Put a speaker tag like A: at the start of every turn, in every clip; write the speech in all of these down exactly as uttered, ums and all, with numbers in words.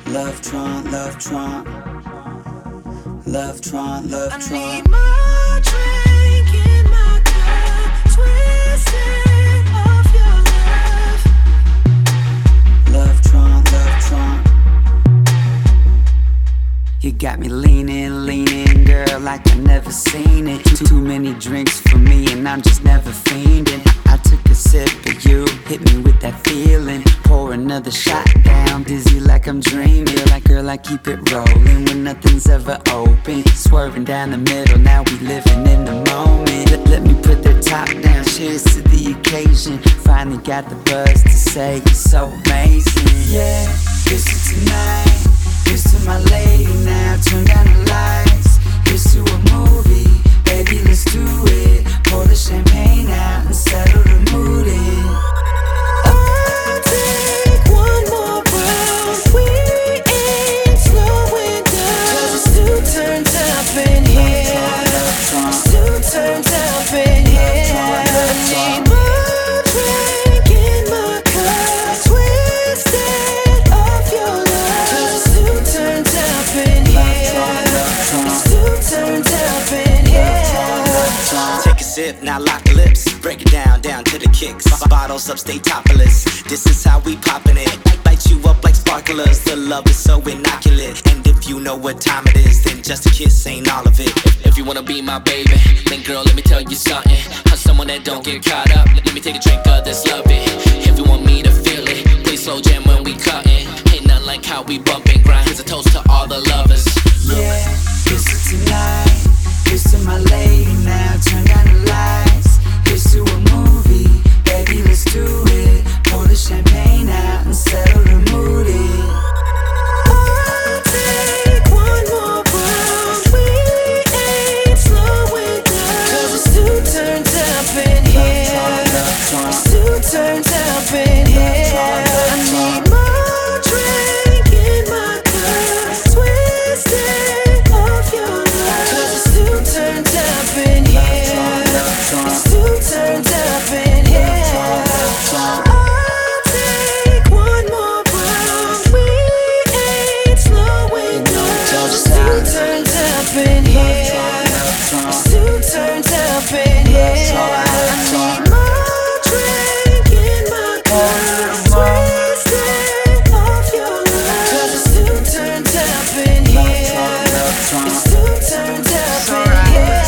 A: Love Tron, love Tron, love Tron, love
B: I
A: Tron.
B: need more drink in my cup, twisted of your love.
A: Love Tron, love Tron. You got me leaning, leaning, girl, like I never seen it. Too, too many drinks for me and I'm just never fiending. I took a sip of you, hit me with that feeling. Pour another shot down, dizzy like I'm dreaming. Like, girl, I keep it rolling when nothing's ever open. Swerving down the middle, now we living in the moment. Let, let me put the top down, cheers to the occasion. Finally got the buzz to say you're so amazing. Yeah, here's to tonight, here's to my lady now. Turn down the lights, here's to a movie. Baby, let's do it. Pour the champagne out and settle the mood in.
B: I'll take one more round. We ain't slowing down. 'Cause it's too turned up in here. It's too turned up in here. I need more drink in my cup, twisted of your love. 'Cause it's too turned up in here. It's too turned up in here.
C: Take a sip, now lock the lips. Break it down, down to the kicks. Bottles up, stay topless. This is how we poppin' it. Light you up like sparklers. The love is so innocuous. And if you know what time it is, then just a kiss ain't all of it.
D: If you wanna be my baby, then girl, let me tell you something. I'm someone that don't get caught up. Let me take a drink of this, love it. If you want me to feel it, please slow jam when we cuttin'. Ain't nothing like how we bump and grind. Here's a toast to all the lovers.
A: Yeah, here's to tonight, here's to my lady now. Turn down the lights, here's to a movie. Baby, let's do it. Pour the champagne out and settle the mood in.
B: I'll take one more round. We ain't slowing down. 'Cause it's too turned up in here. It's too turned up in here. I need more drink in my cup, twisted of your love. 'Cause it's too turned up in here. It's too turned up in here. I'll take one more round. We ain't slowing down. It's too turned up in here. It's too turned up in here. I need more drink in my cup, twisted of your love. 'Cause it's too turned up in here. It's too turned up in here.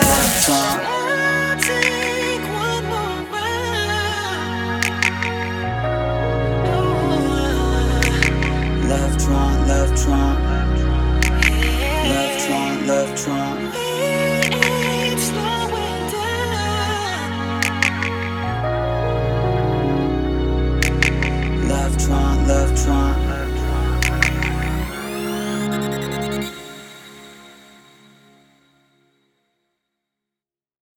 B: I'll take one more round.
A: Love Tron, love Tron, love Tron, love Tron.